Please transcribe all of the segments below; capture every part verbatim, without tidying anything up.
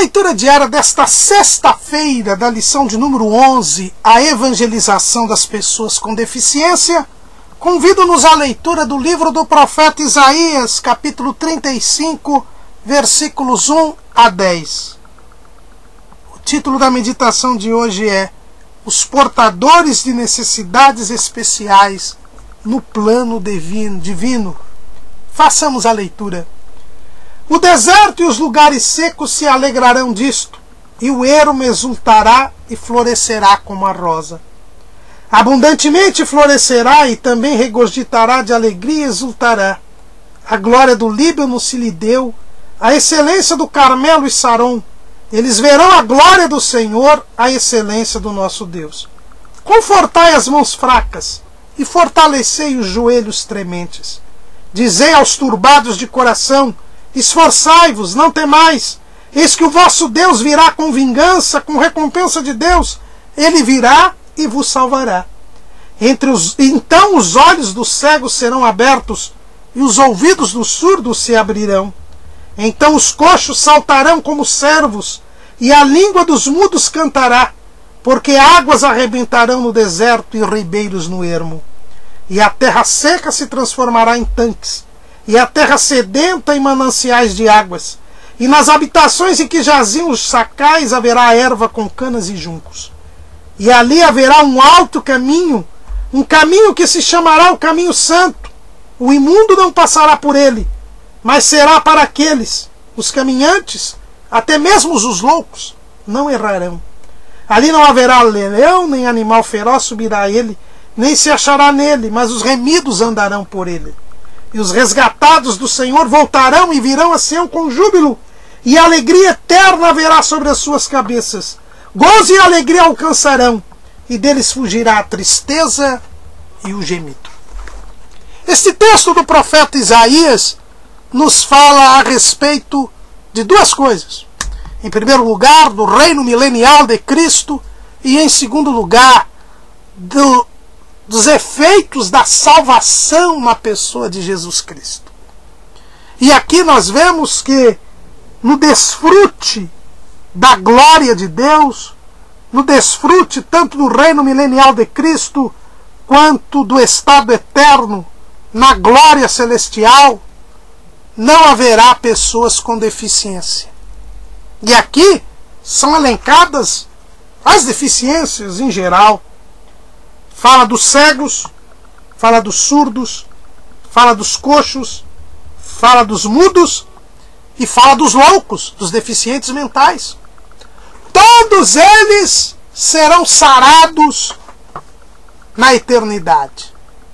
leitura diária desta sexta-feira da lição de número onze, a evangelização das pessoas com deficiência, convido-nos à leitura do livro do profeta Isaías, capítulo trinta e cinco, versículos um a dez. O título da meditação de hoje é Os portadores de necessidades especiais no plano divino. Façamos a leitura. O deserto e os lugares secos se alegrarão disto, e o ermo exultará e florescerá como a rosa. Abundantemente florescerá e também regurgitará de alegria e exultará. A glória do Líbano se lhe deu, a excelência do Carmelo e Saron. Eles verão a glória do Senhor, a excelência do nosso Deus. Confortai as mãos fracas e fortalecei os joelhos trementes. Dizei aos turbados de coração: esforçai-vos, não temais. Eis que o vosso Deus virá com vingança, com recompensa de Deus. Ele virá e vos salvará. Entre os, então os olhos dos cegos serão abertos e os ouvidos dos surdos se abrirão. Então os coxos saltarão como servos e a língua dos mudos cantará, porque águas arrebentarão no deserto e ribeiros no ermo. E a terra seca se transformará em tanques, e a terra sedenta em mananciais de águas, e nas habitações em que jaziam os sacais haverá erva com canas e juncos. E ali haverá um alto caminho, um caminho que se chamará o caminho santo. O imundo não passará por ele, mas será para aqueles, os caminhantes, até mesmo os loucos, não errarão. Ali não haverá leão, nem animal feroz subirá a ele, nem se achará nele, mas os remidos andarão por ele. E os resgatados do Senhor voltarão e virão a Sião com júbilo, e alegria eterna haverá sobre as suas cabeças. Gozo e alegria alcançarão, e deles fugirá a tristeza e o gemido. Este texto do profeta Isaías nos fala a respeito de duas coisas. Em primeiro lugar, do reino milenial de Cristo, e em segundo lugar, do dos efeitos da salvação na pessoa de Jesus Cristo. E aqui nós vemos que no desfrute da glória de Deus, no desfrute tanto do reino milenial de Cristo, quanto do estado eterno, na glória celestial, não haverá pessoas com deficiência. E aqui são elencadas as deficiências em geral. Fala dos cegos, fala dos surdos, fala dos coxos, fala dos mudos e fala dos loucos, dos deficientes mentais. Todos eles serão sarados na eternidade.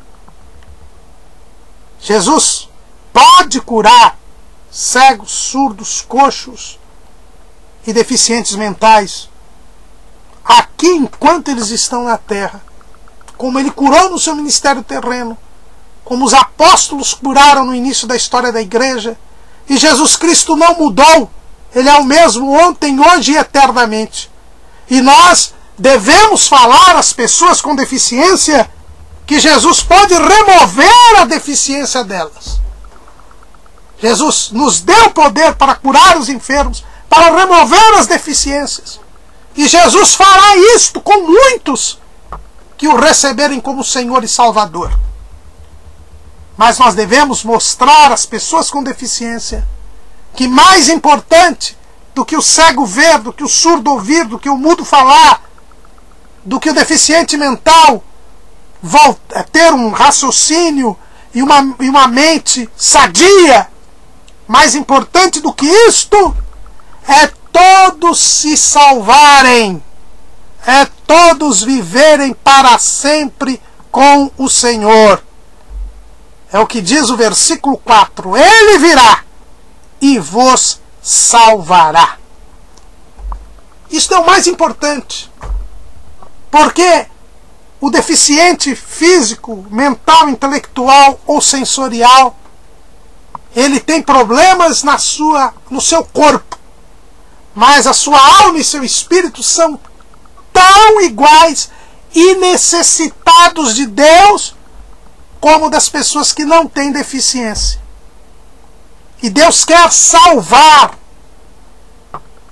Jesus pode curar cegos, surdos, coxos e deficientes mentais aqui enquanto eles estão na terra, como ele curou no seu ministério terreno, como os apóstolos curaram no início da história da igreja. E Jesus Cristo não mudou. Ele é o mesmo ontem, hoje e eternamente. E nós devemos falar às pessoas com deficiência que Jesus pode remover a deficiência delas. Jesus nos deu poder para curar os enfermos, para remover as deficiências. E Jesus fará isto com muitos que o receberem como Senhor e Salvador. Mas nós devemos mostrar às pessoas com deficiência que mais importante do que o cego ver, do que o surdo ouvir, do que o mudo falar, do que o deficiente mental ter um raciocínio e uma, e uma mente sadia, mais importante do que isto é todos se salvarem, é todos viverem para sempre com o Senhor. É o que diz o versículo quatro. Ele virá e vos salvará. Isto é o mais importante. Porque o deficiente físico, mental, intelectual ou sensorial, ele tem problemas na sua, no seu corpo. Mas a sua alma e seu espírito são tão iguais e necessitados de Deus como das pessoas que não têm deficiência. E Deus quer salvar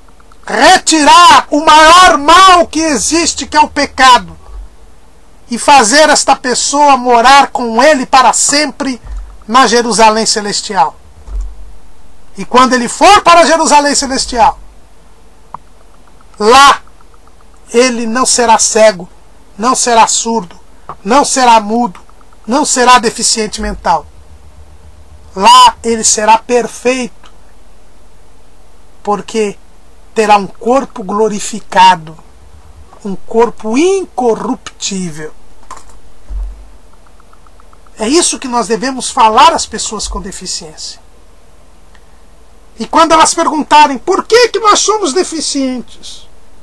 retirar o maior mal que existe, que é o pecado, e fazer esta pessoa morar com ele para sempre na Jerusalém Celestial. E quando ele for para a Jerusalém Celestial, lá ele não será cego, não será surdo, não será mudo, não será deficiente mental. Lá ele será perfeito, porque terá um corpo glorificado, um corpo incorruptível. É isso que nós devemos falar às pessoas com deficiência. E quando elas perguntarem por que, que nós somos deficientes,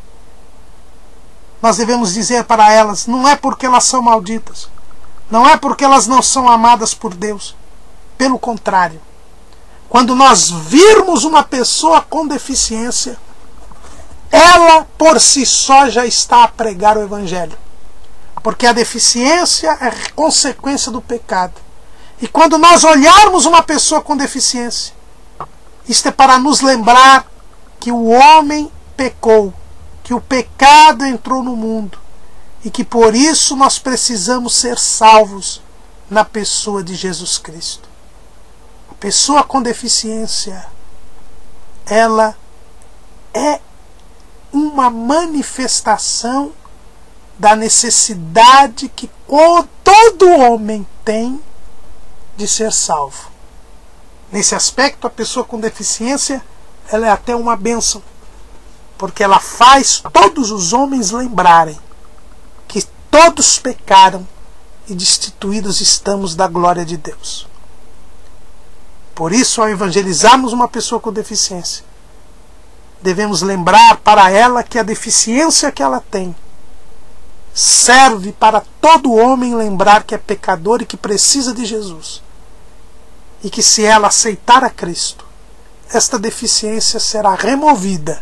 nós devemos dizer para elas, não é porque elas são malditas, não é porque elas não são amadas por Deus. Pelo contrário, quando nós virmos uma pessoa com deficiência, ela por si só já está a pregar o Evangelho. Porque a deficiência é consequência do pecado. E quando nós olharmos uma pessoa com deficiência, isto é para nos lembrar que o homem pecou, que o pecado entrou no mundo e que por isso nós precisamos ser salvos na pessoa de Jesus Cristo. A pessoa com deficiência, ela é uma manifestação da necessidade que todo homem tem de ser salvo. Nesse aspecto, a pessoa com deficiência, ela é até uma bênção, porque ela faz todos os homens lembrarem que todos pecaram e destituídos estamos da glória de Deus. Por isso, ao evangelizarmos uma pessoa com deficiência, devemos lembrar para ela que a deficiência que ela tem serve para todo homem lembrar que é pecador e que precisa de Jesus. E que se ela aceitar a Cristo, esta deficiência será removida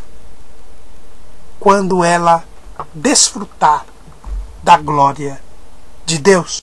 quando ela desfrutar da glória de Deus.